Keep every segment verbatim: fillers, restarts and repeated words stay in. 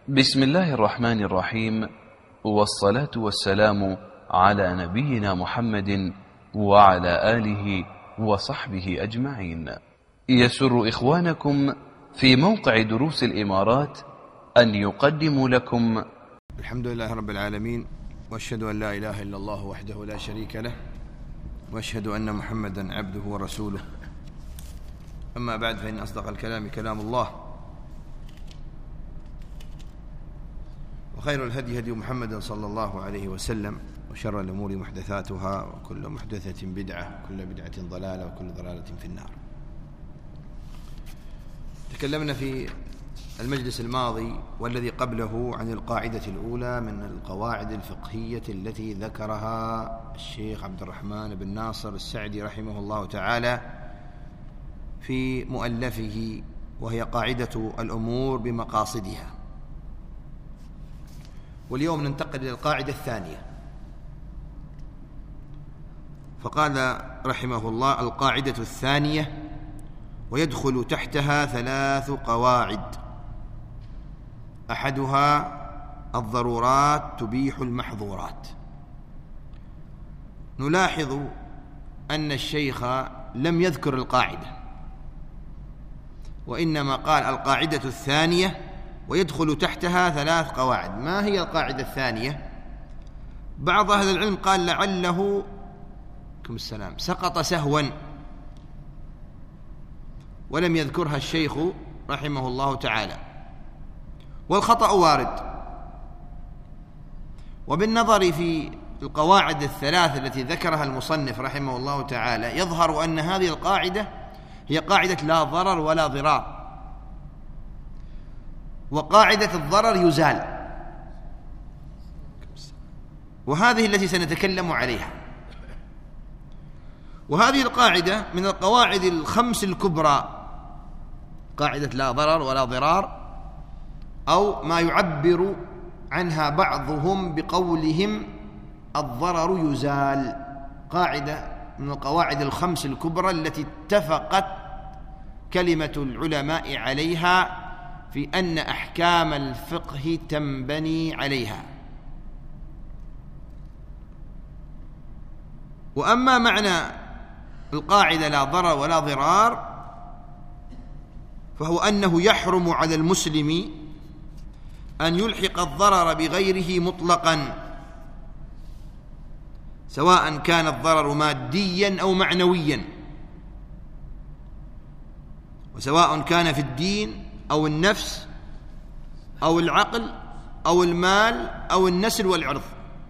بسم الله الرحمن الرحيم، والصلاة والسلام على نبينا محمد وعلى آله وصحبه أجمعين. يسر إخوانكم في موقع دروس الإمارات أن يقدموا لكم الحمد لله رب العالمين، وأشهد أن لا إله إلا الله وحده لا شريك له، وأشهد أن محمدا عبده ورسوله. أما بعد، فإن أصدق الكلام كلام الله، وخير الهدي هدي محمد صلى الله عليه وسلم، وشر الأمور محدثاتها، وكل محدثة بدعة، وكل بدعة ضلالة، وكل ضلالة في النار. تكلمنا في المجلس الماضي والذي قبله عن القاعدة الأولى من القواعد الفقهية التي ذكرها الشيخ عبد الرحمن بن ناصر السعدي رحمه الله تعالى في مؤلفه، وهي قاعدة الأمور بمقاصدها. واليوم ننتقل إلى القاعدة الثانية، فقال رحمه الله: القاعدة الثانية، ويدخل تحتها ثلاث قواعد، أحدها الضرورات تبيح المحظورات. نلاحظ أن الشيخ لم يذكر القاعدة، وإنما قال القاعدة الثانية ويدخل تحتها ثلاث قواعد. ما هي القاعدة الثانية؟ بعض أهل العلم قال لعله كم السلام سقط سهوا، ولم يذكرها الشيخ رحمه الله تعالى، والخطأ وارد. وبالنظر في القواعد الثلاث التي ذكرها المصنف رحمه الله تعالى، يظهر أن هذه القاعدة هي قاعدة لا ضرر ولا ضرار، وقاعدة الضرر يزال، وهذه التي سنتكلم عليها. وهذه القاعدة من القواعد الخمس الكبرى، قاعدة لا ضرر ولا ضرار، أو ما يعبر عنها بعضهم بقولهم الضرر يزال. قاعدة من القواعد الخمس الكبرى التي اتفقت كلمة العلماء عليها في أن أحكام الفقه تنبني عليها. وأما معنى القاعدة لا ضرر ولا ضرار، فهو أنه يحرم على المسلم أن يلحق الضرر بغيره مطلقا، سواء كان الضرر ماديا أو معنويا، وسواء كان في الدين أو النفس أو العقل أو المال أو النسل والعرض،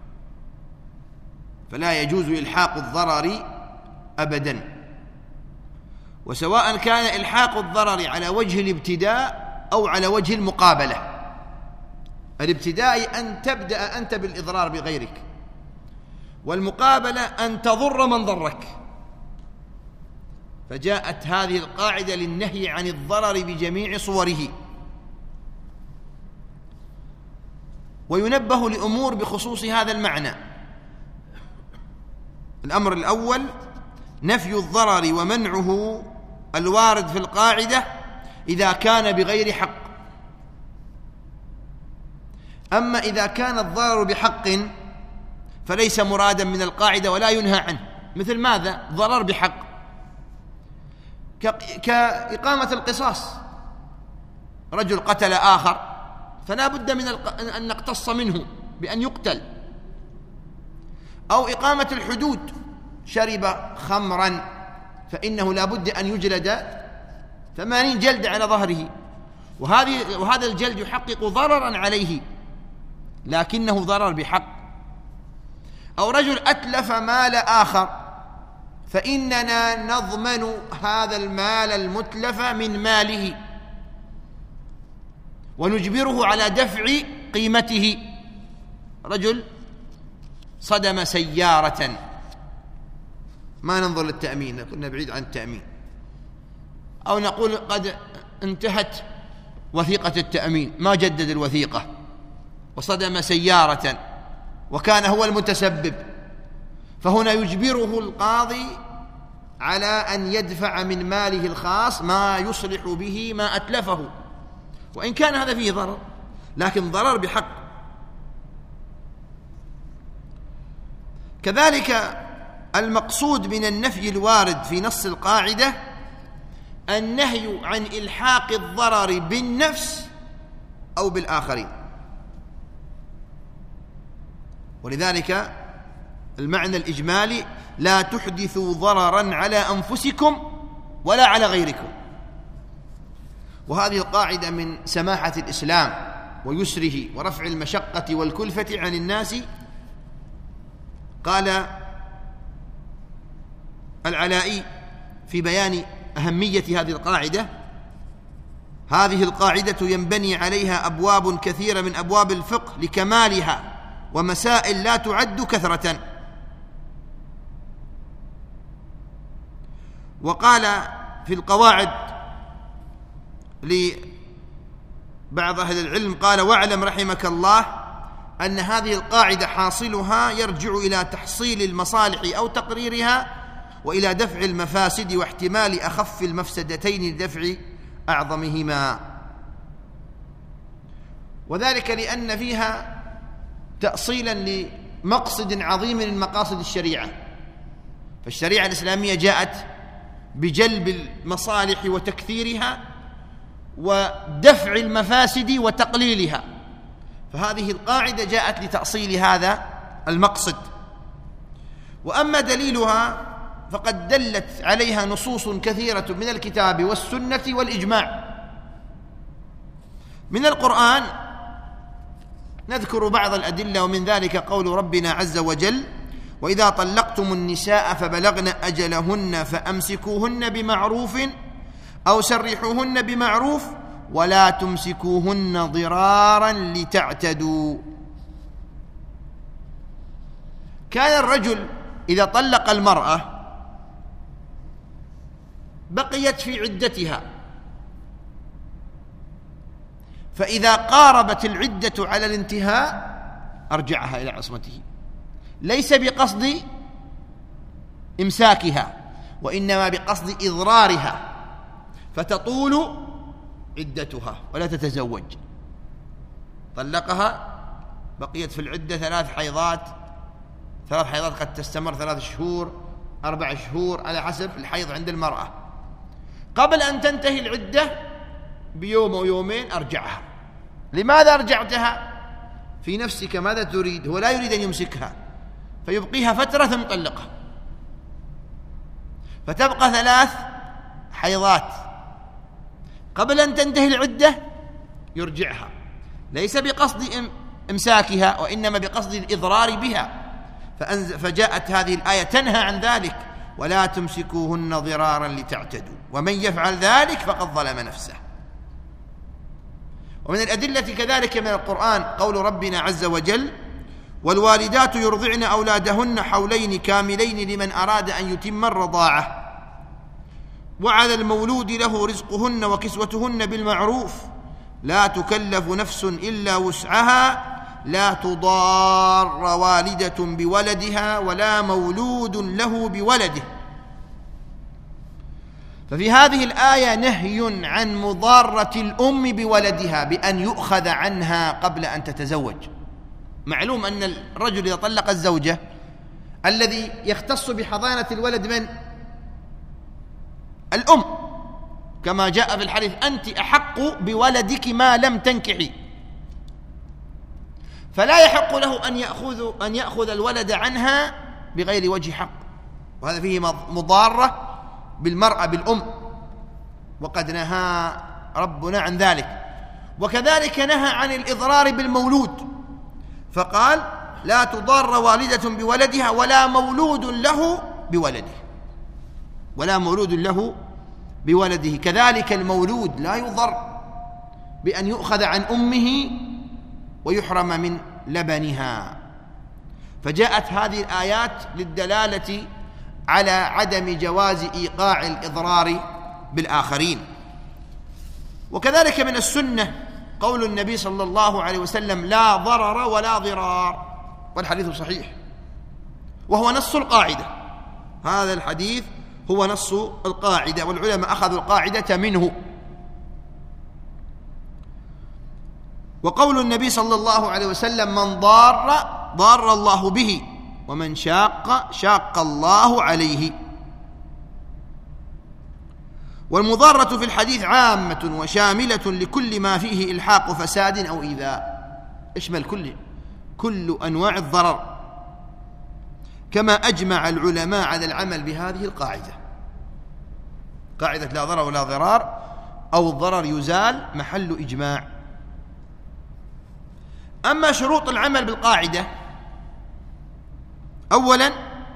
فلا يجوز إلحاق الضرر أبدا. وسواء كان إلحاق الضرر على وجه الابتداء أو على وجه المقابلة. الابتداء أن تبدأ أنت بالإضرار بغيرك، والمقابلة أن تضر من ضرك. فجاءت هذه القاعدة للنهي عن الضرر بجميع صوره. وينبه لأمور بخصوص هذا المعنى. الأمر الأول نفي الضرر ومنعه الوارد في القاعدة إذا كان بغير حق. أما إذا كان الضرر بحق فليس مرادا من القاعدة ولا ينهى عنه. مثل ماذا؟ ضرر بحق كإقامة القصاص، رجل قتل آخر فلا بد من أن نقتص منه بأن يقتل. أو إقامة الحدود، شرب خمرا فإنه لا بد أن يجلد ثمانين جلد على ظهره، وهذه وهذا الجلد يحقق ضررا عليه لكنه ضرر بحق. أو رجل أتلف مال آخر فإننا نضمن هذا المال المتلف من ماله ونجبره على دفع قيمته. رجل صدم سيارة، ما ننظر للتأمين، كنا بعيد عن التأمين. أو نقول قد انتهت وثيقة التأمين، ما جدد الوثيقة، وصدم سيارة وكان هو المتسبب، فهنا يجبره القاضي على أن يدفع من ماله الخاص ما يصلح به ما أتلفه، وإن كان هذا فيه ضرر. لكن ضرر بحق. كذلك المقصود من النفي الوارد في نص القاعدة النهي عن إلحاق الضرر بالنفس أو بالآخرين، ولذلك المعنى الإجمالي لا تحدثوا ضررا على أنفسكم ولا على غيركم. وهذه القاعدة من سماحة الإسلام ويسره ورفع المشقة والكلفة عن الناس. قال العلائي في بيان أهمية هذه القاعدة: هذه القاعدة ينبني عليها أبواب كثيرة من أبواب الفقه لكمالها ومسائل لا تعد كثرة. وقال في القواعد لبعض أهل العلم قال: واعلم رحمك الله أن هذه القاعدة حاصلها يرجع إلى تحصيل المصالح أو تقريرها، وإلى دفع المفاسد واحتمال أخف المفسدتين لدفع أعظمهما، وذلك لأن فيها تأصيلا لمقصد عظيم من مقاصد الشريعة. فالشريعة الإسلامية جاءت بجلب المصالح وتكثيرها ودفع المفاسد وتقليلها، فهذه القاعدة جاءت لتأصيل هذا المقصد. وأما دليلها فقد دلت عليها نصوص كثيرة من الكتاب والسنة والإجماع. من القرآن نذكر بعض الأدلة، ومن ذلك قول ربنا عز وجل: وإذا طلقتم النساء فبلغن أجلهن فأمسكوهن بمعروف أو سرحوهن بمعروف ولا تمسكوهن ضرارا لتعتدوا. كان الرجل إذا طلق المرأة بقيت في عدتها، فإذا قاربت العدة على الانتهاء أرجعها إلى عصمته، ليس بقصد إمساكها وإنما بقصد إضرارها، فتطول عدتها ولا تتزوج. طلقها بقيت في العدة ثلاث حيضات، ثلاث حيضات قد تستمر ثلاث شهور أربع شهور على حسب الحيض عند المرأة. قبل أن تنتهي العدة بيوم أو يومين أرجعها. لماذا أرجعتها؟ في نفسك ماذا تريد؟ هو لا يريد أن يمسكها فيبقيها فترة ثم يطلقها، فتبقى ثلاث حيضات. قبل أن تنتهي العدة يرجعها، ليس بقصد إمساكها وإنما بقصد الإضرار بها. فجاءت هذه الآية تنهى عن ذلك: ولا تمسكوهن ضرارا لتعتدوا ومن يفعل ذلك فقد ظلم نفسه. ومن الأدلة كذلك من القرآن قول ربنا عز وجل: والوالدات يرضعن أولادهن حولين كاملين لمن أراد أن يتم الرضاعة وعلى المولود له رزقهن وكسوتهن بالمعروف لا تكلف نفس إلا وسعها لا تضار والدة بولدها ولا مولود له بولده. ففي هذه الآية نهي عن مضارة الأم بولدها بأن يؤخذ عنها قبل أن تتزوج. معلوم أن الرجل إذا طلق الزوجة الذي يختص بحضانة الولد من؟ الأم، كما جاء في الحديث: أنت أحق بولدك ما لم تنكحي. فلا يحق له أن يأخذ أن يأخذ الولد عنها بغير وجه حق، وهذا فيه مضارة بالمرأة بالأم، وقد نهى ربنا عن ذلك. وكذلك نهى عن الإضرار بالمولود، فقال: لا تضار والدة بولدها ولا مولود له بولده، ولا مولود له بولده. كذلك المولود لا يضر بأن يؤخذ عن أمه ويحرم من لبنها. فجاءت هذه الآيات للدلالة على عدم جواز إيقاع الإضرار بالآخرين. وكذلك من السنة قول النبي صلى الله عليه وسلم: لا ضرر ولا ضرار، والحديث صحيح وهو نص القاعدة. هذا الحديث هو نص القاعدة، والعلماء أخذوا القاعدة منه. وقول النبي صلى الله عليه وسلم: من ضار ضار الله به، ومن شاق شاق الله عليه. والمضارة في الحديث عامة وشاملة لكل ما فيه إلحاق فساد أو إيذاء، اشمل كل كل أنواع الضرر، كما أجمع العلماء على العمل بهذه القاعدة، قاعدة لا ضرر ولا ضرار، أو الضرر يزال محل إجماع. أما شروط العمل بالقاعدة: أولاً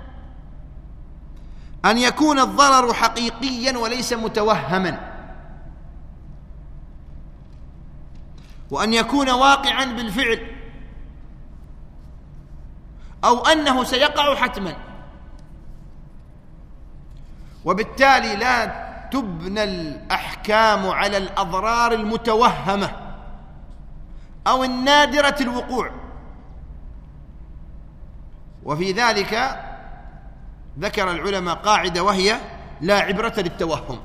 أن يكون الضرر حقيقياً وليس متوهماً، وأن يكون واقعاً بالفعل، أو أنه سيقع حتماً، وبالتالي لا تبنى الأحكام على الأضرار المتوهمة أو النادرة الوقوع. وفي ذلك ذكر العلماء قاعدة وهي: لا عبرة للتوهم.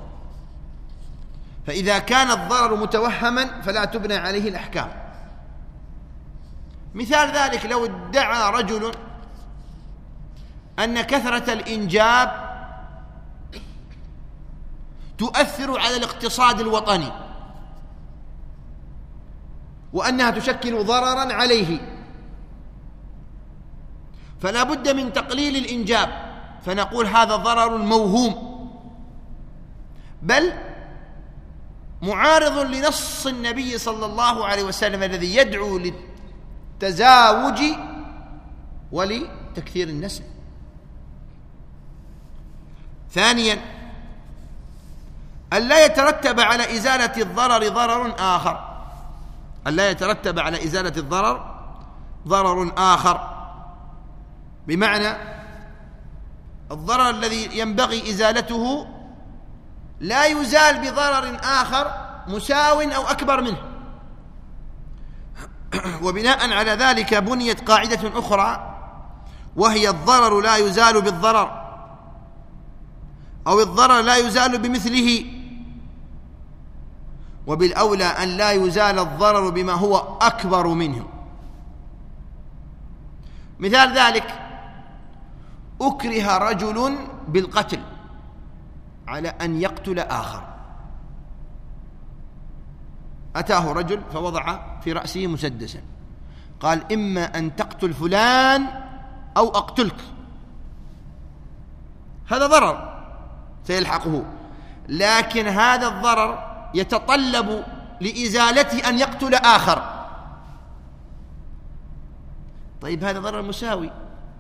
فإذا كان الضرر متوهما فلا تبنى عليه الأحكام. مثال ذلك: لو ادعى رجل أن كثرة الإنجاب تؤثر على الاقتصاد الوطني، وأنها تشكل ضرراً عليه، فلا بد من تقليل الإنجاب، فنقول هذا ضرر موهوم، بل معارض لنص النبي صلى الله عليه وسلم الذي يدعو للتزاوج ولتكثير النسل. ثانياً ألا يترتب على إزالة الضرر ضرر آخر، ألا يترتب على إزالة الضرر ضرر آخر، بمعنى الضرر الذي ينبغي إزالته لا يزال بضرر آخر مساو أو أكبر منه. وبناء على ذلك بنيت قاعدة أخرى، وهي: الضرر لا يزال بالضرر، أو الضرر لا يزال بمثله، وبالأولى أن لا يزال الضرر بما هو أكبر منه. مثال ذلك: أكره رجل بالقتل على أن يقتل آخر، أتاه رجل فوضع في رأسه مسدسا، قال: إما أن تقتل فلان أو أقتلك. هذا ضرر سيلحقه، لكن هذا الضرر يتطلب لإزالته أن يقتل آخر. طيب هذا ضرر مساوي،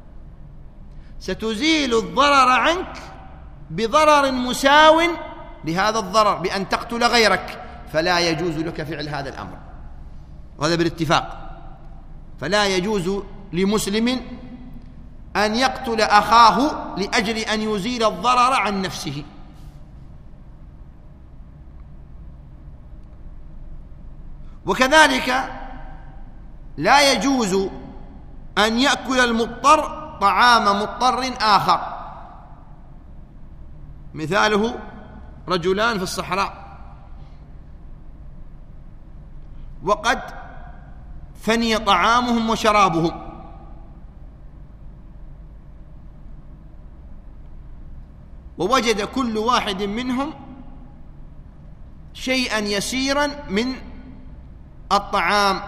ستزيل الضرر عنك بضرر مساو لهذا الضرر بأن تقتل غيرك، فلا يجوز لك فعل هذا الأمر، وهذا بالاتفاق. فلا يجوز لمسلم أن يقتل أخاه لأجل أن يزيل الضرر عن نفسه. وكذلك لا يجوز أن يأكل المضطر طعام مضطر آخر. مثاله: رجلان في الصحراء وقد فني طعامهم وشرابهم، ووجد كل واحد منهم شيئا يسيرا من الطعام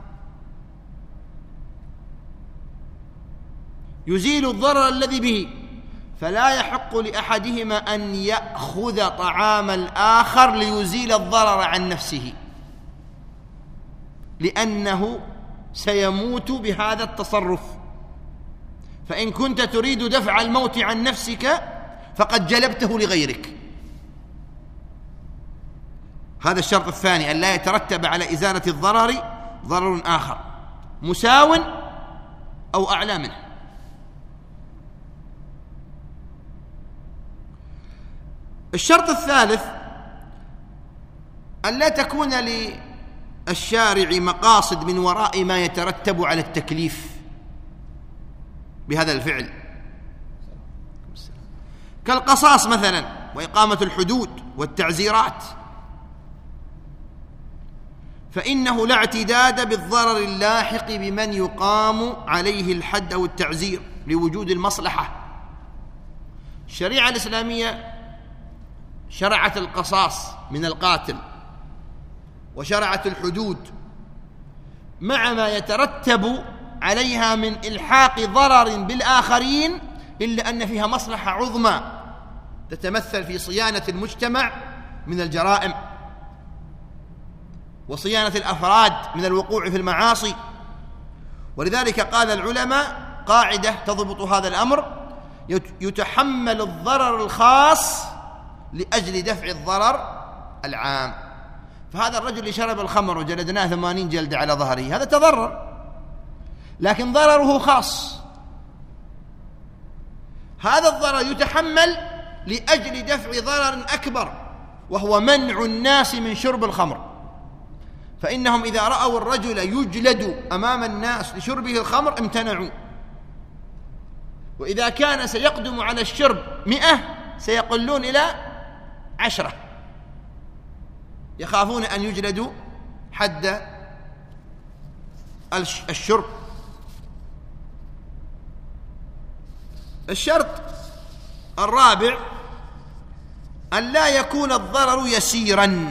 يزيل الضرر الذي به، فلا يحق لأحدهما أن يأخذ طعام الآخر ليزيل الضرر عن نفسه، لأنه سيموت بهذا التصرف. فإن كنت تريد دفع الموت عن نفسك فقد جلبته لغيرك. هذا الشرط الثاني: أن لا يترتب على إزالة الضرر ضرر آخر مساو أو أعلى منه. الشرط الثالث: أن لا تكون للشارع مقاصد من وراء ما يترتب على التكليف بهذا الفعل، كالقصاص مثلا، وإقامة الحدود والتعزيرات، فإنه لا اعتداد بالضرر اللاحق بمن يقام عليه الحد أو التعزير لوجود المصلحة. الشريعة الإسلامية شرعت القصاص من القاتل وشرعت الحدود مع ما يترتب عليها من إلحاق ضرر بالآخرين، إلا أن فيها مصلحة عظمى تتمثل في صيانة المجتمع من الجرائم وصيانة الأفراد من الوقوع في المعاصي. ولذلك قال العلماء قاعدة تضبط هذا الأمر: يتحمل الضرر الخاص لأجل دفع الضرر العام. فهذا الرجل اللي شرب الخمر وجلدناه ثمانين جلدة على ظهره هذا تضرر، لكن ضرره خاص. هذا الضرر يتحمل لأجل دفع ضرر أكبر، وهو منع الناس من شرب الخمر. فإنهم إذا رأوا الرجل يجلد أمام الناس لشربه الخمر امتنعوا، وإذا كان سيقدم على الشرب مئة سيقلون إلى عشرة، يخافون أن يجلدوا حد الشرب. الشرط الرابع أن لا يكون الضرر يسيرا،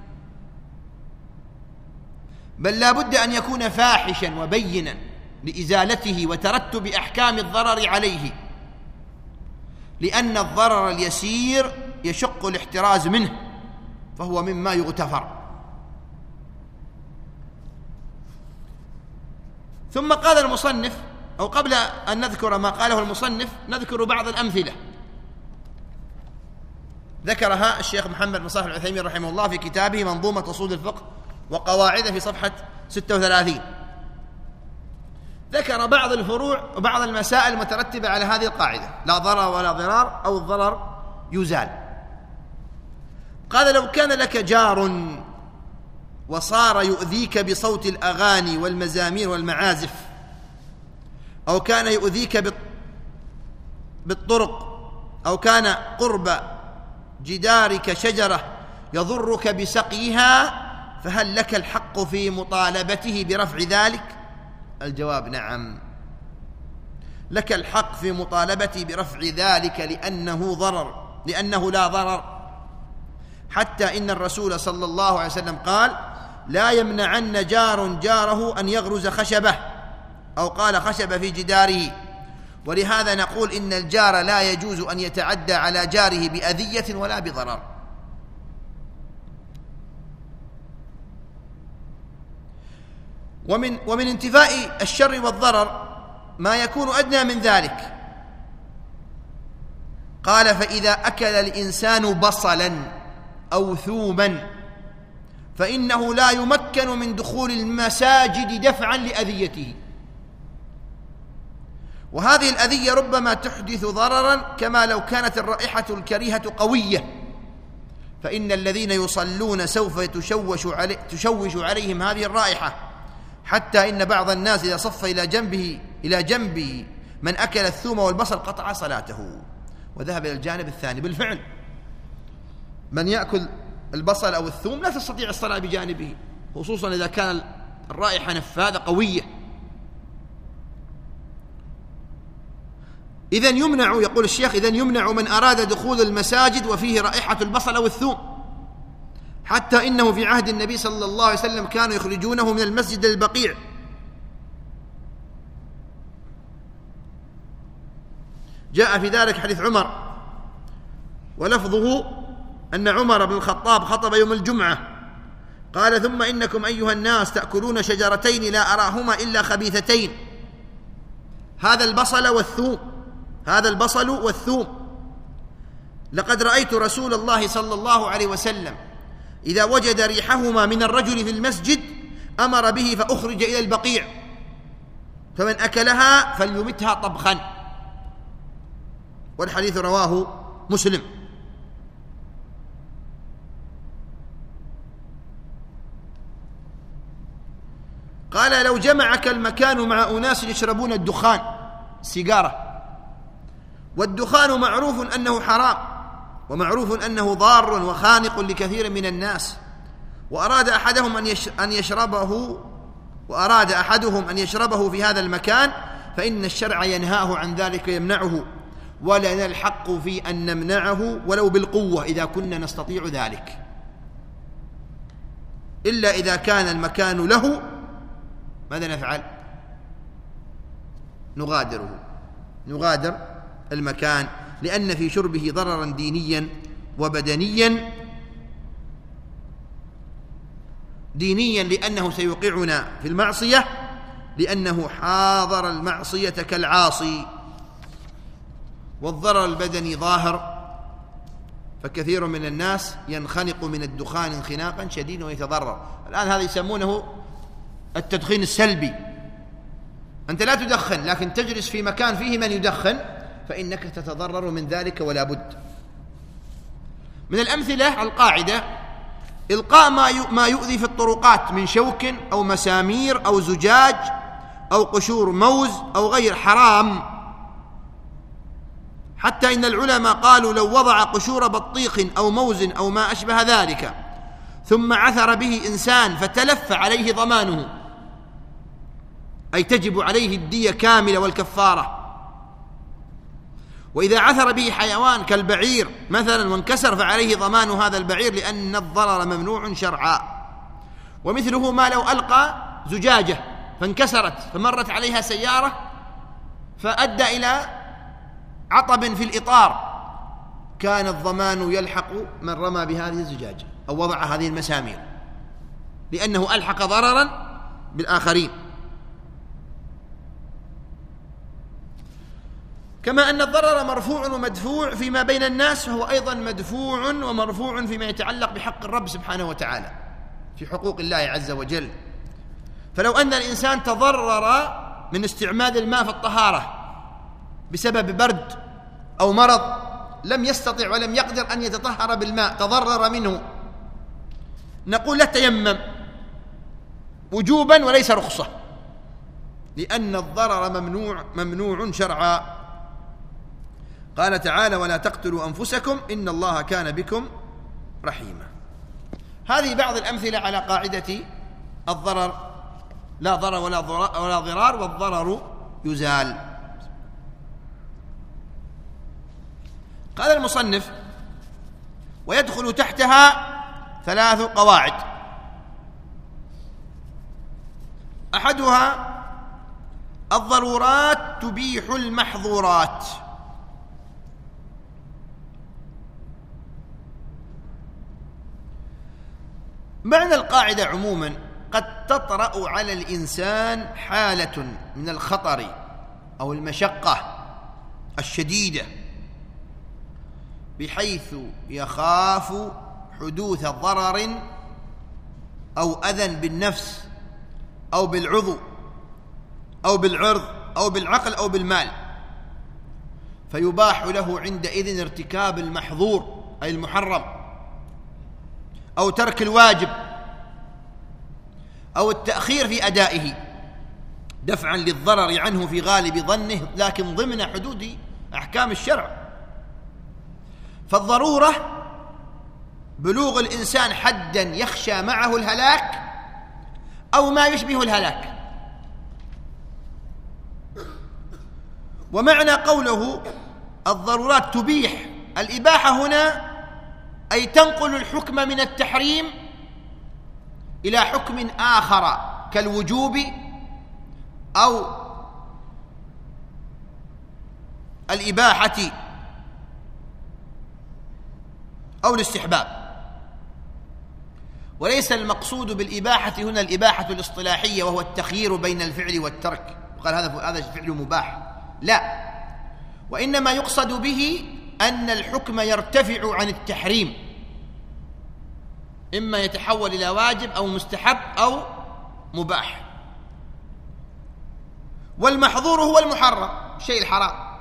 بل لا بد أن يكون فاحشا وبينا لإزالته وترتب أحكام الضرر عليه، لأن الضرر اليسير يشق الاحتراز منه فهو مما يغتفر. ثم قال المصنف، أو قبل أن نذكر ما قاله المصنف نذكر بعض الأمثلة ذكرها الشيخ محمد بن صالح العثيمين رحمه الله في كتابه منظومة أصول الفقه وقواعده في صفحة ستة وثلاثين. ذكر بعض الفروع وبعض المسائل المترتبة على هذه القاعدة: لا ضرر ولا ضرار، أو الضرر يزال. قال: لو كان لك جار وصار يؤذيك بصوت الأغاني والمزامير والمعازف، أو كان يؤذيك بالطرق، أو كان قرب جدارك شجرة يضرك بسقيها، فهل لك الحق في مطالبته برفع ذلك؟ الجواب: نعم، لك الحق في مطالبته برفع ذلك، لأنه ضرر، لأنه لا ضرر. حتى إن الرسول صلى الله عليه وسلم قال: لا يمنعن جار جاره أن يغرز خشبة، أو قال خشبة في جداره. ولهذا نقول إن الجار لا يجوز أن يتعدى على جاره بأذية ولا بضرر. ومن, ومن انتفاء الشر والضرر ما يكون أدنى من ذلك. قال: فإذا أكل الإنسان بصلا أو ثوما فإنه لا يمكن من دخول المساجد دفعا لأذيته. وهذه الأذية ربما تحدث ضررا، كما لو كانت الرائحة الكريهة قوية، فإن الذين يصلون سوف تشوش, علي تشوش عليهم هذه الرائحة، حتى إن بعض الناس إذا صف إلى جنبه إلى جنبه من أكل الثوم والبصل قطع صلاته وذهب إلى الجانب الثاني. بالفعل من يأكل البصل أو الثوم لا تستطيع الصلاة بجانبه، خصوصا إذا كان الرائحة نفاذة قوية. إذن يمنع، يقول الشيخ، إذن يمنع من أراد دخول المساجد وفيه رائحة البصل أو الثوم، حتى إنه في عهد النبي صلى الله عليه وسلم كانوا يخرجونه من المسجد البقيع. جاء في ذلك حديث عمر، ولفظه أن عمر بن الخطاب خطب يوم الجمعة قال: ثم إنكم أيها الناس تأكلون شجرتين لا أراهما إلا خبيثتين، هذا البصل والثوم، هذا البصل والثوم. لقد رأيت رسول الله صلى الله عليه وسلم إذا وجد ريحهما من الرجل في المسجد أمر به فأخرج إلى البقيع، فمن أكلها فليمتها طبخا. والحديث رواه مسلم. قال: لو جمعك المكان مع أناس يشربون الدخان، سيجارة، والدخان معروف أنه حرام، ومعروف أنه ضار وخانق لكثير من الناس، وأراد أحدهم أن يشربه وأراد أحدهم أن يشربه في هذا المكان فإن الشرع ينهاه عن ذلك يمنعه، ولا نلحق في أن نمنعه ولو بالقوة إذا كنا نستطيع ذلك، إلا إذا كان المكان له. ماذا نفعل؟ نغادره، نغادر المكان، لأن في شربه ضررا دينيا وبدنيا. دينيا لأنه سيوقعنا في المعصية، لأنه حاضر المعصية كالعاصي، والضرر البدني ظاهر، فكثير من الناس ينخنق من الدخان انخناقا شديدا ويتضرر. الآن هذا يسمونه التدخين السلبي، أنت لا تدخن لكن تجلس في مكان فيه من يدخن فإنك تتضرر من ذلك ولا بد. من الأمثلة القاعدة: إلقاء ما يؤذي في الطرقات من شوك أو مسامير أو زجاج أو قشور موز أو غير حرام، حتى إن العلماء قالوا لو وضع قشور بطيخ أو موز أو ما أشبه ذلك ثم عثر به إنسان فتلف عليه ضمانه، أي تجب عليه الدية كاملة والكفارة. وإذا عثر به حيوان كالبعير مثلا وانكسر فعليه ضمان هذا البعير، لأن الضرر ممنوع شرعا. ومثله ما لو ألقى زجاجة فانكسرت فمرت عليها سيارة فأدى إلى عطب في الإطار، كان الضمان يلحق من رمى بهذه الزجاجة أو وضع هذه المسامير، لأنه ألحق ضررا بالآخرين. كما أن الضرر مرفوع ومدفوع فيما بين الناس، فهو أيضا مدفوع ومرفوع فيما يتعلق بحق الرب سبحانه وتعالى في حقوق الله عز وجل. فلو أن الإنسان تضرر من استعمال الماء في الطهارة بسبب برد أو مرض لم يستطع ولم يقدر أن يتطهر بالماء، تضرر منه، نقول لا تيمم وجوبا وليس رخصة، لأن الضرر ممنوع ممنوع شرعا. قال تعالى: ولا تقتلوا أنفسكم إن الله كان بكم رحيما. هذه بعض الأمثلة على قاعدة الضرر، لا ضرر ولا ضرار, ولا ضرار والضرر يزال. قال المصنف: ويدخل تحتها ثلاث قواعد: أحدها الضرورات تبيح المحظورات. معنى القاعدة عموما: قد تطرأ على الإنسان حالة من الخطر أو المشقة الشديدة بحيث يخاف حدوث ضرر أو أذى بالنفس أو بالعضو أو بالعرض أو بالعقل أو بالمال، فيباح له عندئذ ارتكاب المحظور أي المحرم، أو ترك الواجب، أو التأخير في أدائه دفعا للضرر عنه في غالب ظنه، لكن ضمن حدود أحكام الشرع. فالضرورة بلوغ الإنسان حدا يخشى معه الهلاك أو ما يشبه الهلاك. ومعنى قوله الضرورات تبيح، الإباحة هنا أي تنقل الحكم من التحريم إلى حكم آخر كالوجوب أو الإباحة أو الاستحباب. وليس المقصود بالإباحة هنا الإباحة الاصطلاحية وهو التخيير بين الفعل والترك، وقال هذا هذا فعل مباح، لا، وإنما يقصد به أن الحكم يرتفع عن التحريم، إما يتحول إلى واجب أو مستحب أو مباح. والمحظور هو المحرم، الشيء الحرام.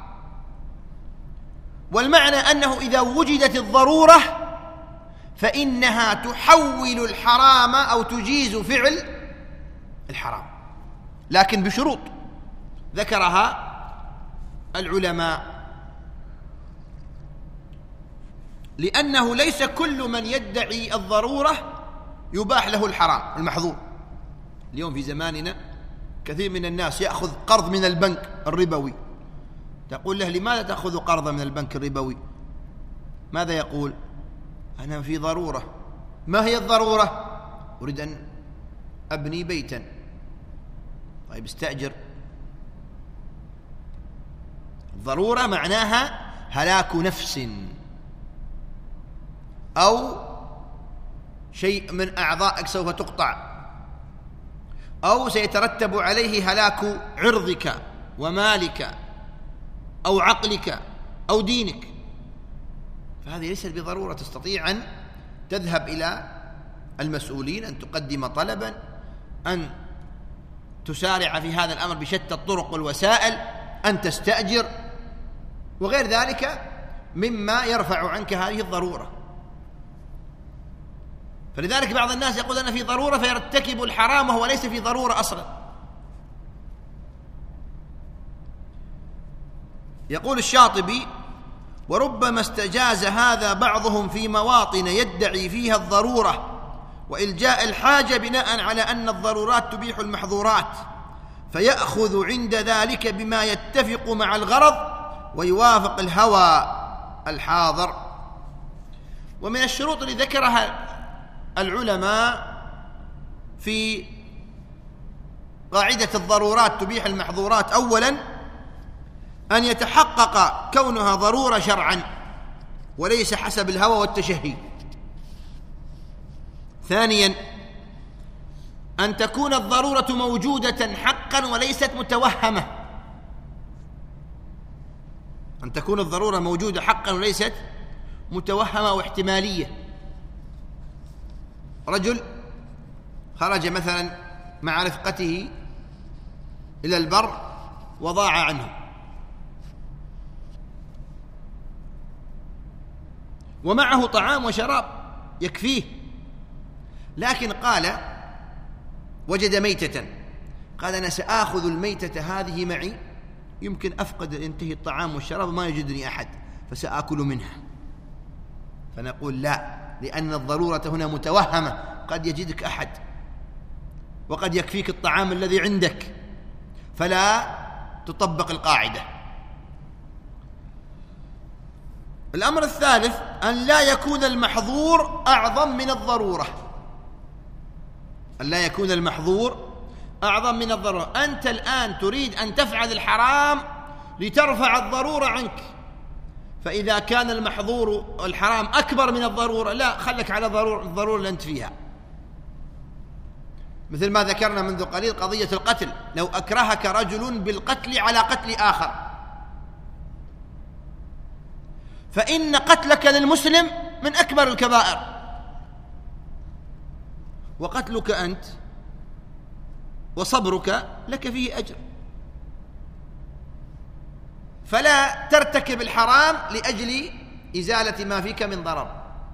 والمعنى أنه إذا وجدت الضرورة فإنها تحول الحرام أو تجيز فعل الحرام، لكن بشروط ذكرها العلماء، لأنه ليس كل من يدعي الضرورة يباح له الحرام المحظور. اليوم في زماننا كثير من الناس يأخذ قرض من البنك الربوي، تقول له لماذا تأخذ قرضا من البنك الربوي؟ ماذا يقول؟ أنا في ضرورة. ما هي الضرورة؟ أريد أن أبني بيتا. طيب استأجر. الضرورة معناها هلاك نفس أو شيء من أعضائك سوف تقطع، أو سيترتب عليه هلاك عرضك ومالك أو عقلك أو دينك، فهذه ليست بضرورة. تستطيع أن تذهب إلى المسؤولين، أن تقدم طلبا، أن تسارع في هذا الأمر بشتى الطرق والوسائل، أن تستأجر وغير ذلك مما يرفع عنك هذه الضرورة. فلذلك بعض الناس يقول أنا في ضرورة فيرتكب الحرام وهو ليس في ضرورة أصلا. يقول الشاطبي: وربما استجاز هذا بعضهم في مواطن يدعي فيها الضرورة وإلجاء الحاجة بناء على أن الضرورات تبيح المحظورات، فيأخذ عند ذلك بما يتفق مع الغرض ويوافق الهوى الحاضر. ومن الشروط اللي ذكرها العلماء في قاعدة الضرورات تبيح المحظورات: أولاً أن يتحقق كونها ضرورة شرعاً وليس حسب الهوى والتشهي. ثانياً أن تكون الضرورة موجودة حقاً وليست متوهمة. أن تكون الضرورة موجودة حقاً وليست متوهمة واحتمالية. رجل خرج مثلاً مع رفقته إلى البر وضاع عنه، ومعه طعام وشراب يكفيه، لكن قال وجد ميتة، قال أنا سآخذ الميتة هذه معي، يمكن أفقد ينتهي الطعام والشراب ما يجدني أحد فسآكل منها. فنقول لا، لأن الضرورة هنا متوهمة، قد يجدك أحد وقد يكفيك الطعام الذي عندك، فلا تطبق القاعدة. الأمر الثالث أن لا يكون المحظور أعظم من الضرورة. أن لا يكون المحظور أعظم من الضرورة. أنت الآن تريد أن تفعل الحرام لترفع الضرورة عنك، فإذا كان المحظور الحرام أكبر من الضرورة لا، خلك على الضرورة اللي أنت فيها. مثل ما ذكرنا منذ قليل قضية القتل، لو أكرهك رجل بالقتل على قتل آخر، فإن قتلك للمسلم من أكبر الكبائر، وقتلك أنت وصبرك لك فيه أجر، فلا ترتكب الحرام لأجل إزالة ما فيك من ضرر.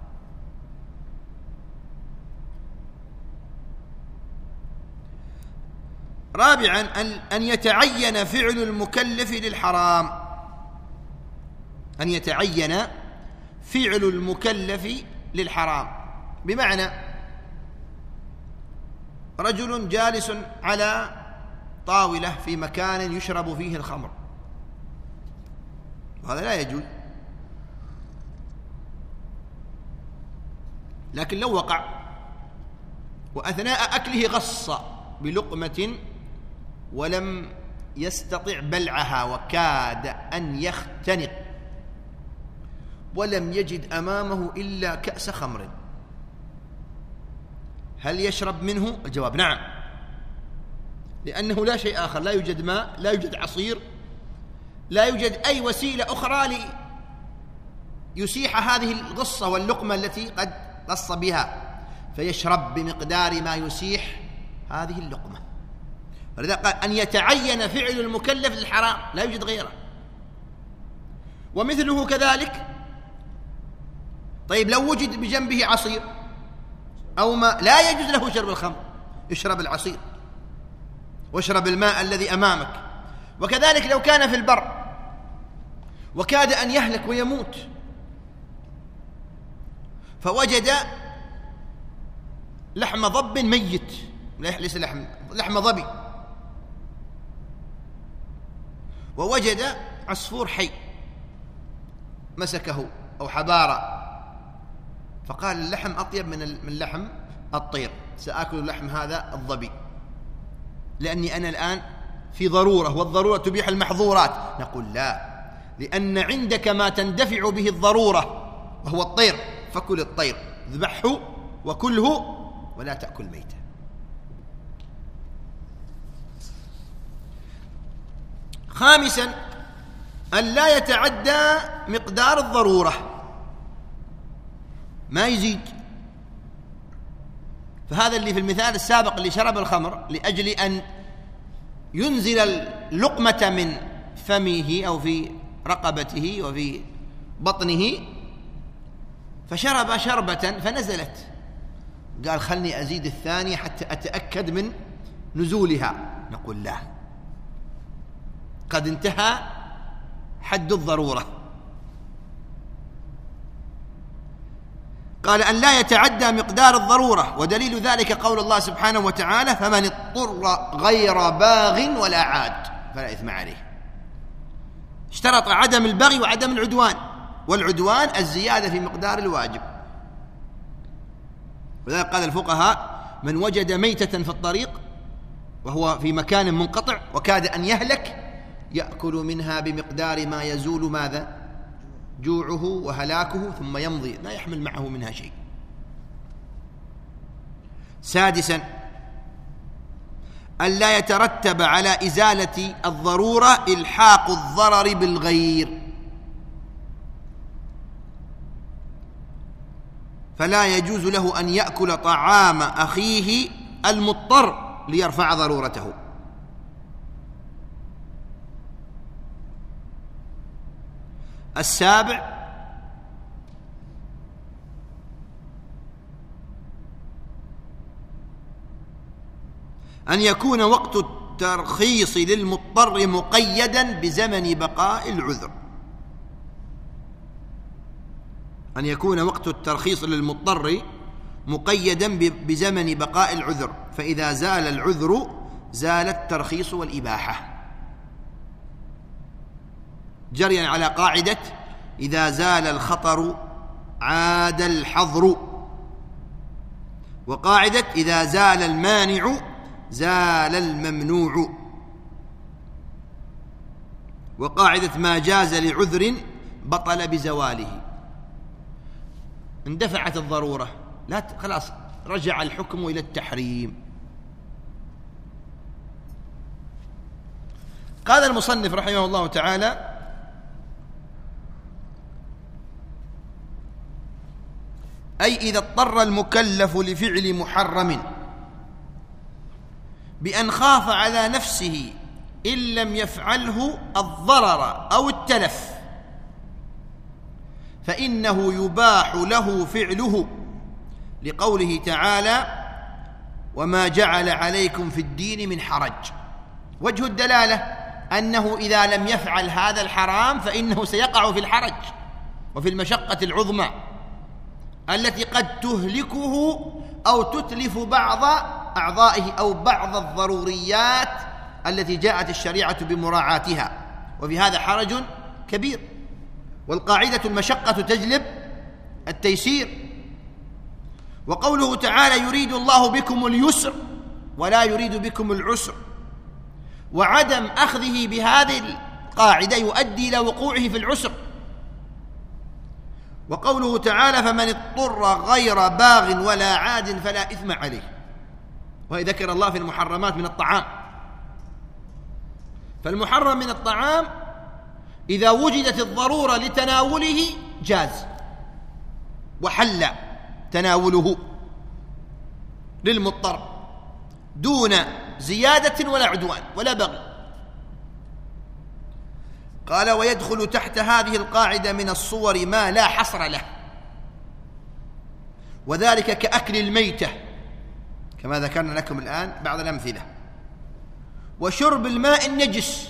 رابعا أن يتعين فعل المكلف للحرام. أن يتعين فعل المكلف للحرام، بمعنى رجل جالس على طاولة في مكان يشرب فيه الخمر، وهذا لا يجوز، لكن لو وقع وأثناء أكله غص بلقمة ولم يستطع بلعها وكاد أن يختنق ولم يجد أمامه إلا كأس خمر، هل يشرب منه؟ الجواب نعم، لأنه لا شيء آخر، لا يوجد ماء، لا يوجد عصير، لا يوجد أي وسيلة أخرى ليسيح هذه الغصة واللقمة التي قد غص بها، فيشرب بمقدار ما يسيح هذه اللقمة. ولذا قال أن يتعين فعل المكلف للحرام، لا يوجد غيره. ومثله كذلك، طيب لو وجد بجنبه عصير أو ماء، لا يجوز له شرب الخمر، اشرب العصير واشرب الماء الذي أمامك. وكذلك لو كان في البر وكاد أن يهلك ويموت، فوجد لحم ضب ميت، ليس لحم لحم ظبي، ووجد عصفور حي مسكه أو حبارة، فقال اللحم أطيب من من لحم الطير، سآكل لحم هذا الظبي لأني أنا الآن في ضرورة، والضرورة تبيح المحظورات. نقول لا، لأن عندك ما تندفع به الضرورة وهو الطير، فكل الطير، اذبحه وكله ولا تأكل ميتا. خامسا أن لا يتعدى مقدار الضرورة، ما يزيد. فهذا اللي في المثال السابق اللي شرب الخمر لأجل أن ينزل اللقمة من فمه أو في رقبته وفي بطنه، فشرب شربة فنزلت، قال خلني أزيد الثانية حتى أتأكد من نزولها. نقول لا، قد انتهى حد الضرورة. قال أن لا يتعدى مقدار الضرورة، ودليل ذلك قول الله سبحانه وتعالى فمن اضطر غير باغ ولا عاد فلا إثم عليه. اشترط عدم البغي وعدم العدوان، والعدوان الزيادة في مقدار الواجب. وذلك قال الفقهاء من وجد ميتة في الطريق وهو في مكان منقطع وكاد أن يهلك يأكل منها بمقدار ما يزول ماذا؟ جوعه وهلاكه، ثم يمضي لا يحمل معه منها شيء. سادسا ألا يترتب على إزالة الضرورة إلحاق الضرر بالغير، فلا يجوز له أن يأكل طعام أخيه المضطر ليرفع ضرورته. السابع أن يكون وقت الترخيص للمضطر مقيدا بزمن بقاء العذر. أن يكون وقت الترخيص للمضطر مقيدا بزمن بقاء العذر، فإذا زال العذر زال الترخيص والإباحة، جريا على قاعدة إذا زال الخطر عاد الحظر، وقاعدة إذا زال المانع زال الممنوع، وقاعدة ما جاز لعذر بطل بزواله. اندفعت الضرورة، لا خلاص رجع الحكم إلى التحريم. قال المصنف رحمه الله تعالى أي إذا اضطر المكلف لفعل محرم بأن خاف على نفسه إن لم يفعله الضرر أو التلف، فإنه يباح له فعله، لقوله تعالى وما جعل عليكم في الدين من حرج. وجه الدلالة أنه إذا لم يفعل هذا الحرام فإنه سيقع في الحرج وفي المشقة العظمى التي قد تهلكه أو تتلف بعض أعضائه أو بعض الضروريات التي جاءت الشريعة بمراعاتها، وفي هذا حرج كبير. والقاعدة المشقة تجلب التيسير. وقوله تعالى يريد الله بكم اليسر ولا يريد بكم العسر، وعدم أخذه بهذه القاعدة يؤدي إلى وقوعه في العسر. وقوله تعالى فمن اضطر غير باغ ولا عاد فلا إثم عليه، وهي ذكر الله في المحرمات من الطعام. فالمحرم من الطعام إذا وجدت الضرورة لتناوله جاز وحل تناوله للمضطر دون زيادة ولا عدوان ولا بغي. قال ويدخل تحت هذه القاعدة من الصور ما لا حصر له، وذلك كأكل الميتة كما ذكرنا لكم الآن بعض الأمثلة، وشرب الماء النجس،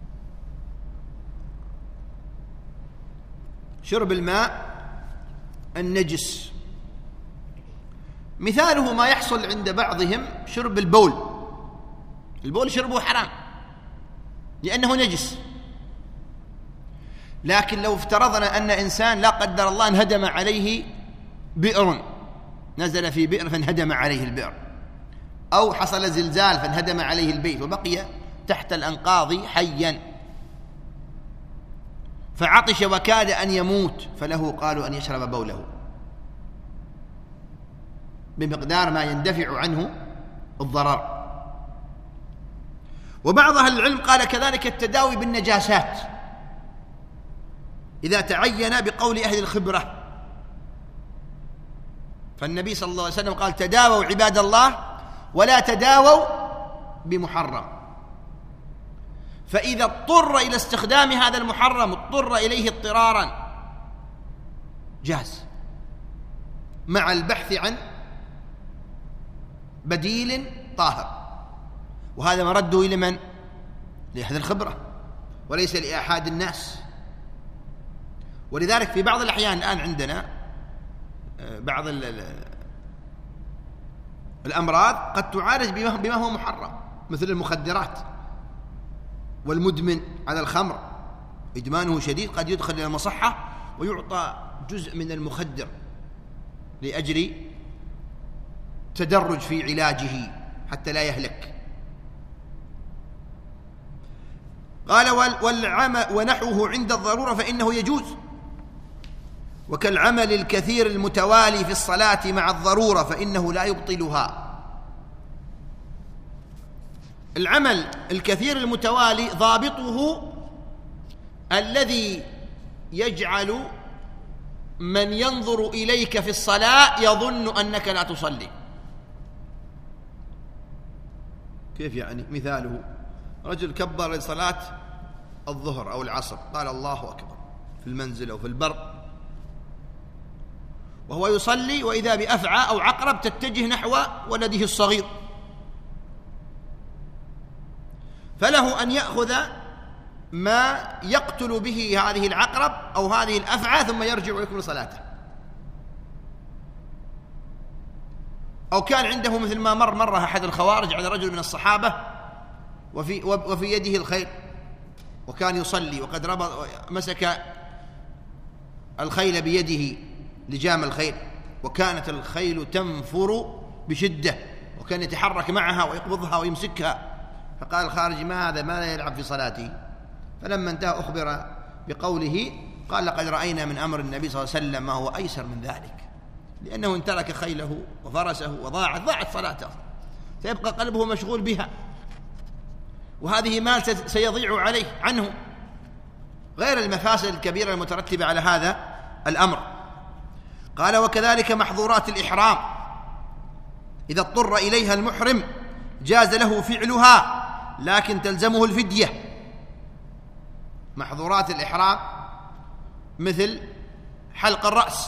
شرب الماء النجس. مثاله ما يحصل عند بعضهم شرب البول. البول شربه حرام لأنه نجس، لكن لو افترضنا أن إنسان لا قدر الله انهدم عليه بئر، نزل في بئر فانهدم عليه البئر، أو حصل زلزال فانهدم عليه البيت وبقي تحت الأنقاض حيا فعطش وكاد أن يموت، فله قالوا أن يشرب بوله بمقدار ما يندفع عنه الضرر. وبعض أهل العلم قال كذلك التداوي بالنجاسات إذا تعين بقول أهل الخبرة، فالنبي صلى الله عليه وسلم قال: تداووا عباد الله ولا تداووا بمحرم. فإذا اضطر إلى استخدام هذا المحرم اضطر إليه اضطرارا جاز، مع البحث عن بديل طاهر، وهذا مرده إلى من؟ لأهل الخبرة وليس لأحد الناس. ولذلك في بعض الأحيان الآن عندنا بعض الأمراض قد تعالج بما هو محرم، مثل المخدرات، والمدمن على الخمر إدمانه شديد قد يدخل إلى المصحة ويعطى جزء من المخدر لأجل تدرج في علاجه حتى لا يهلك. قال: والعمل ونحوه عند الضرورة فإنه يجوز، وكالعمل الكثير المتوالي في الصلاة مع الضرورة فإنه لا يبطلها. العمل الكثير المتوالي ضابطه الذي يجعل من ينظر إليك في الصلاة يظن أنك لا تصلي. كيف يعني؟ مثاله رجل كبر لصلاة الظهر أو العصر، قال الله أكبر في المنزل أو في البر، وهو يصلي وإذا بأفعى أو عقرب تتجه نحو ولده الصغير، فله أن يأخذ ما يقتل به هذه العقرب أو هذه الأفعى ثم يرجع ويكمل صلاته. أو كان عنده مثل ما مر مرة أحد الخوارج على رجل من الصحابة وفي, وفي يده الخيل وكان يصلي وقد ربط مسك الخيل بيده لجام الخيل، وكانت الخيل تنفر بشدة وكان يتحرك معها ويقبضها ويمسكها، فقال الخارج: ما هذا؟ ما لا يلعب في صلاته؟ فلما انتهى أخبر بقوله قال: لقد رأينا من أمر النبي صلى الله عليه وسلم ما هو أيسر من ذلك، لأنه ان ترك خيله وفرسه وضاعت ضاعت صلاته، سيبقى قلبه مشغول بها، وهذه مال سيضيع عليه عنه، غير المفاسد الكبيرة المترتبة على هذا الأمر. قال: وكذلك محظورات الإحرام إذا اضطر إليها المحرم جاز له فعلها لكن تلزمه الفدية. محظورات الإحرام مثل حلق الرأس،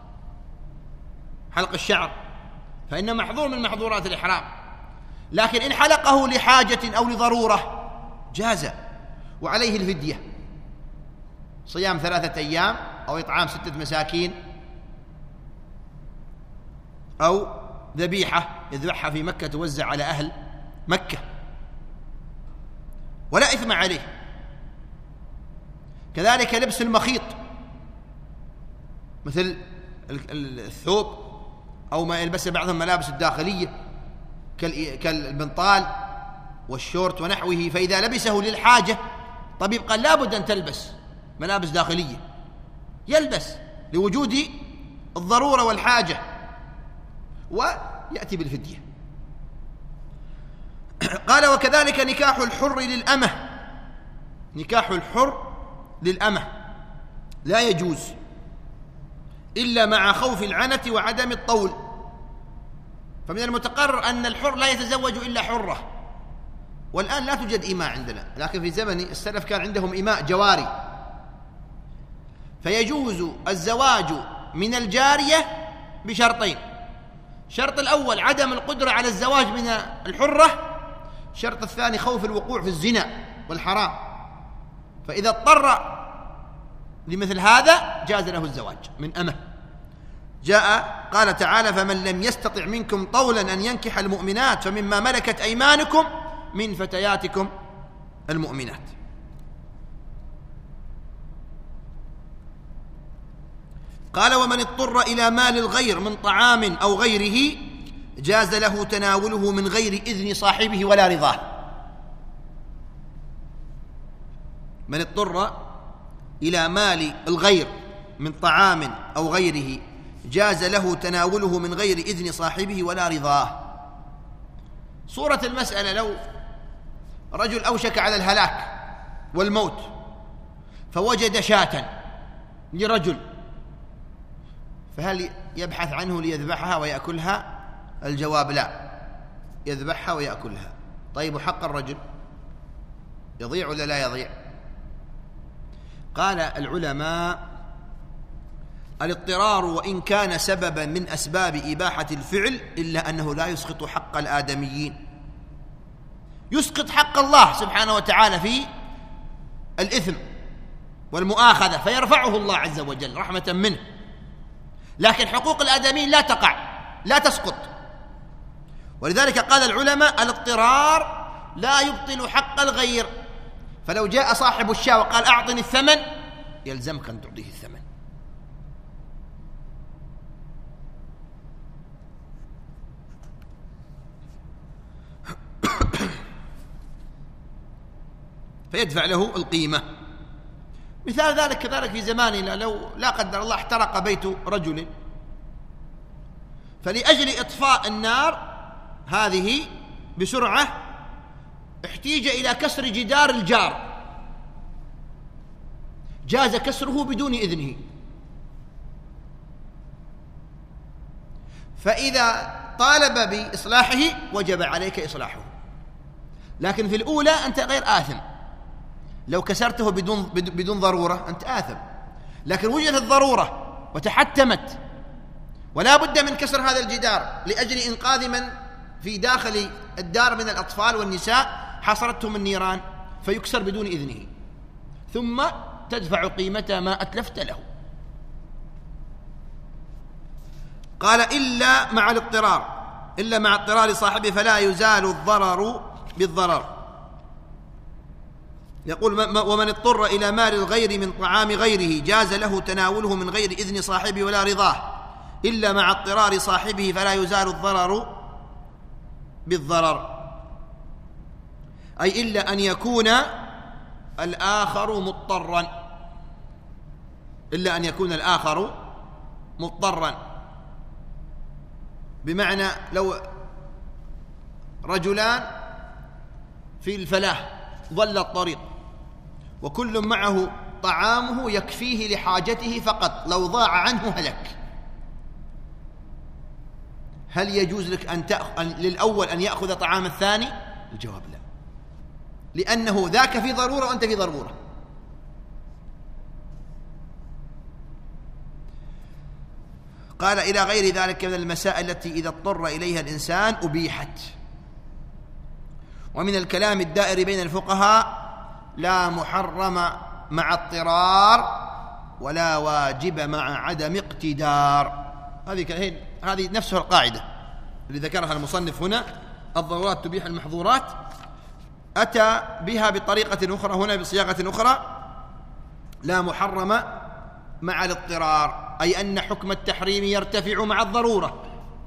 حلق الشعر، فإنه محظور من محظورات الإحرام، لكن إن حلقه لحاجة أو لضرورة جاز وعليه الفدية، صيام ثلاثة أيام أو إطعام ستة مساكين أو ذبيحة يذبحها في مكة توزع على أهل مكة، ولا إثم عليه. كذلك لبس المخيط مثل الثوب أو ما يلبسه بعضهم ملابس الداخلية كالبنطال والشورت ونحوه، فإذا لبسه للحاجة طبيب قال لا بد أن تلبس ملابس داخلية، يلبس لوجود الضرورة والحاجة ويأتي بالفدية. قال: وكذلك نكاح الحر للأمة، نكاح الحر للأمة لا يجوز إلا مع خوف العنة وعدم الطول، فمن المتقرر أن الحر لا يتزوج إلا حرة، والآن لا توجد إماء عندنا، لكن في زمن السلف كان عندهم إماء جواري، فيجوز الزواج من الجارية بشرطين: الشرط الأول عدم القدرة على الزواج من الحرة، الشرط الثاني خوف الوقوع في الزنا والحرام، فإذا اضطر لمثل هذا جاز له الزواج من أمه. جاء قال تعالى: فمن لم يستطع منكم طولا أن ينكح المؤمنات فمما ملكت أيمانكم من فتياتكم المؤمنات. قال: ومن اضطر إلى مال الغير من طعام أو غيره جاز له تناوله من غير إذن صاحبه ولا رضاه. من اضطر إلى مال الغير من طعام أو غيره جاز له تناوله من غير إذن صاحبه ولا رضاه. صورة المسألة: لو رجل أوشك على الهلاك والموت فوجد شاة لرجل، فهل يبحث عنه ليذبحها ويأكلها؟ الجواب: لا، يذبحها ويأكلها. طيب، وحق الرجل يضيع ولا لا يضيع؟ قال العلماء: الاضطرار وإن كان سببا من أسباب إباحة الفعل إلا أنه لا يسقط حق الآدميين، يسقط حق الله سبحانه وتعالى في الإثم والمؤاخذة فيرفعه الله عز وجل رحمة منه، لكن حقوق الآدميين لا تقع، لا تسقط. ولذلك قال العلماء: الاضطرار لا يبطل حق الغير، فلو جاء صاحب الشاة وقال: أعطني الثمن، يلزمك أن تعطيه الثمن. فيدفع له القيمة. مثال ذلك كذلك في زماننا، لو لا قدر الله احترق بيت رجل، فلأجل إطفاء النار هذه بسرعة احتيج إلى كسر جدار الجار، جاز كسره بدون إذنه. فإذا طالب بإصلاحه وجب عليك إصلاحه، لكن في الأولى أنت غير آثم. لو كسرته بدون بدون ضرورة أنت آثم، لكن وجدت الضرورة وتحتمت ولا بد من كسر هذا الجدار لأجل إنقاذ من في داخل الدار من الأطفال والنساء حصرتهم النيران، فيكسر بدون إذنه، ثم تدفع قيمة ما أتلفت له. قال: إلا مع الاضطرار، إلا مع اضطرار صاحبه فلا يزال الضرر بالضرر. يقول: ومن اضطر إلى مال الغير من طعام غيره جاز له تناوله من غير إذن صاحبه ولا رضاه، إلا مع اضطرار صاحبه فلا يزال الضرر بالضرر، أي إلا أن يكون الآخر مضطرا، إلا أن يكون الآخر مضطرا. بمعنى لو رجلان في الفلاح ضل الطريق وكل معه طعامه يكفيه لحاجته فقط، لو ضاع عنه هلك، هل يجوز لك أن تأخذ للأول أن يأخذ طعام الثاني؟ الجواب لا، لأنه ذاك في ضرورة وأنت في ضرورة. قال: إلى غير ذلك من المسائل التي إذا اضطر إليها الإنسان أبيحت. ومن الكلام الدائر بين الفقهاء: لا محرم مع اضطرار ولا واجب مع عدم اقتدار. هذه هذه نفسها القاعدة اللي ذكرها المصنف هنا: الضرورات تبيح المحظورات. أتى بها بطريقة أخرى هنا بصياغة أخرى: لا محرم مع الاضطرار، أي أن حكم التحريم يرتفع مع الضرورة،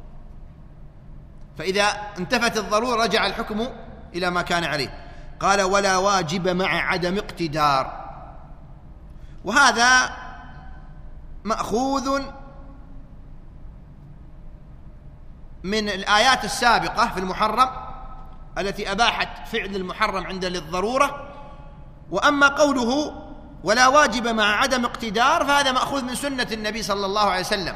فإذا انتفت الضرورة رجع الحكم إلى ما كان عليه. قال: ولا واجب مع عدم اقتدار. وهذا مأخوذ من الآيات السابقة في المحرم التي أباحت فعل المحرم عند للضرورة. وأما قوله ولا واجب مع عدم اقتدار فهذا مأخوذ من سنة النبي صلى الله عليه وسلم،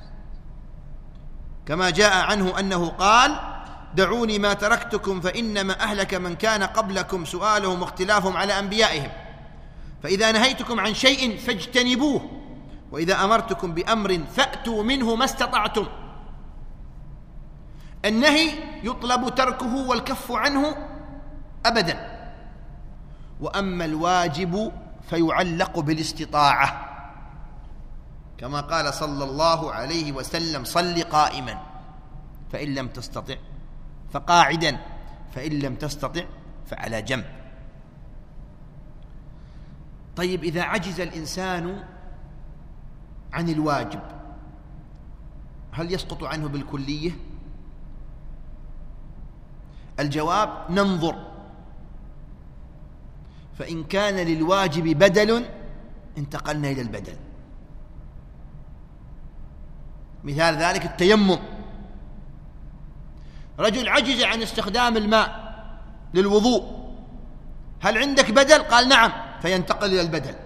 كما جاء عنه أنه قال: دعوني ما تركتكم فإنما أهلك من كان قبلكم سؤالهم واختلافهم على أنبيائهم، فإذا نهيتكم عن شيء فاجتنبوه، وإذا أمرتكم بأمر فأتوا منه ما استطعتم. النهي يطلب تركه والكف عنه أبدا، وأما الواجب فيعلق بالاستطاعة. كما قال صلى الله عليه وسلم: صل قائما فإن لم تستطع فقاعدا فإن لم تستطع فعلى جنب. طيب، إذا عجز الإنسان عن الواجب هل يسقط عنه بالكلية؟ الجواب: ننظر. فإن كان للواجب بدل انتقلنا إلى البدل. مثال ذلك التيمم. رجل عجز عن استخدام الماء للوضوء، هل عندك بدل؟ قال: نعم، فينتقل إلى البدل.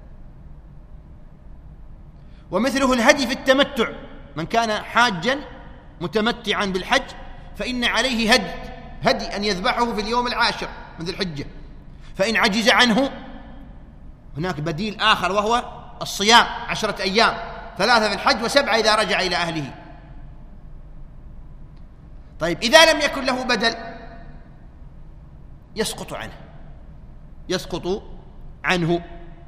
ومثله الهدي في التمتع، من كان حاجا متمتعا بالحج فإن عليه هدي هدي أن يذبحه في اليوم العاشر من ذي الحجة، فإن عجز عنه هناك بديل آخر وهو الصيام عشرة أيام، ثلاثة في الحج وسبعة إذا رجع إلى أهله. طيب، إذا لم يكن له بدل يسقط عنه يسقط عنه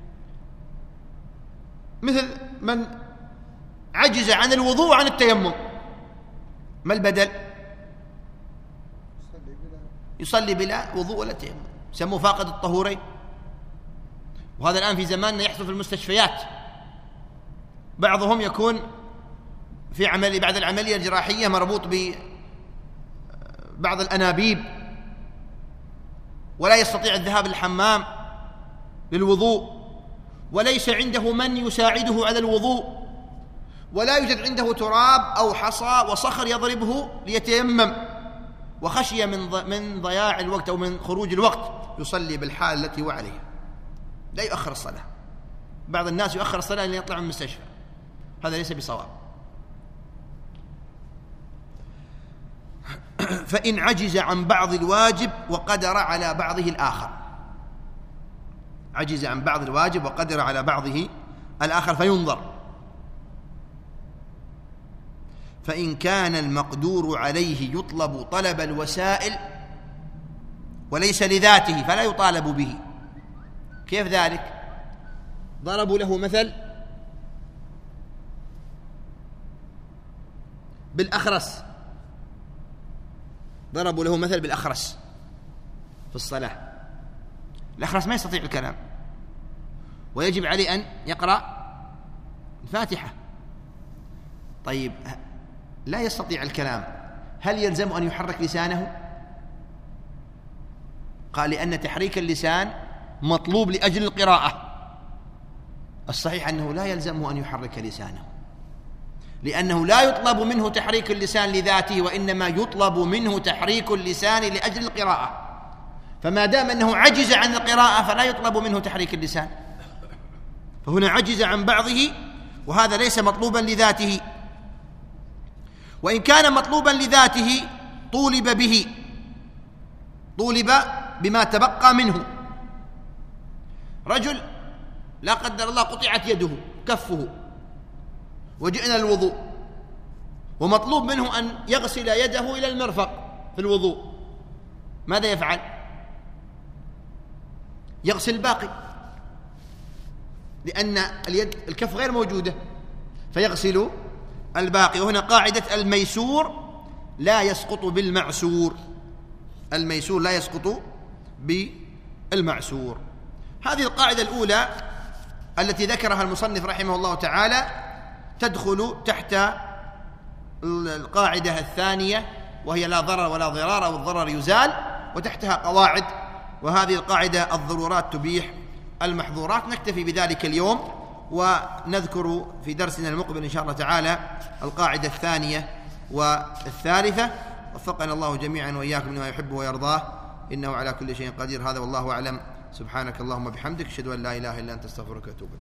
مثل من عجز عن الوضوء وعن التيمم، ما البدل؟ يصلي بلا وضوء ولا تيمم، يسموه فاقد الطهورين. وهذا الآن في زماننا يحصل في المستشفيات، بعضهم يكون في عمل بعد العملية الجراحية مربوط ببعض الأنابيب ولا يستطيع الذهاب للحمام للوضوء، وليس عنده من يساعده على الوضوء، ولا يوجد عنده تراب أو حصى وصخر يضربه ليتيمم، وخشية من من ضياع الوقت أو من خروج الوقت يصلي بالحال التي هو عليها، لا يؤخر الصلاة. بعض الناس يؤخر الصلاة لين يطلع من المستشفى، هذا ليس بصواب. فإن عجز عن بعض الواجب وقدر على بعضه الآخر، عجز عن بعض الواجب وقدر على بعضه الآخر فينظر. فإن كان المقدور عليه يطلب طلب الوسائل وليس لذاته فلا يطالب به. كيف ذلك؟ ضربوا له مثل بالأخرس، ضربوا له مثل بالأخرس في الصلاة. الأخرس ما يستطيع الكلام ويجب عليه أن يقرأ الفاتحة. طيب، لا يستطيع الكلام، هل يلزم أن يحرك لسانه؟ قال: لأن تحريك اللسان مطلوب لأجل القراءة. الصحيح أنه لا يلزمه أن يحرك لسانه، لأنه لا يطلب منه تحريك اللسان لذاته، وإنما يطلب منه تحريك اللسان لأجل القراءة. فما دام أنه عجز عن القراءة فلا يطلب منه تحريك اللسان، فهنا عجز عن بعضه وهذا ليس مطلوبا لذاته. وإن كان مطلوبا لذاته طولب به، طولب بما تبقى منه. رجل لا قدر الله قطعت يده كفه وجئنا للوضوء، ومطلوب منه أن يغسل يده إلى المرفق في الوضوء، ماذا يفعل؟ يغسل الباقي، لأن اليد الكف غير موجودة، فيغسل الباقي. وهنا قاعدة الميسور لا يسقط بالمعسور، الميسور لا يسقط بالمعسور. هذه القاعدة الأولى التي ذكرها المصنف رحمه الله تعالى تدخل تحت القاعدة الثانية وهي لا ضرر ولا ضرار، أو الضرر يزال، وتحتها قواعد، وهذه القاعدة الضرورات تبيح المحظورات. نكتفي بذلك اليوم، ونذكر في درسنا المقبل إن شاء الله تعالى القاعدة الثانية والثالثة. وفقنا الله جميعا وإياكم لما يحب ويرضاه، إنه على كل شيء قدير. هذا والله أعلم. سبحانك اللهم وبحمدك، أشهد أن لا إله إلا أنت، أستغفرك وأتوب إليك.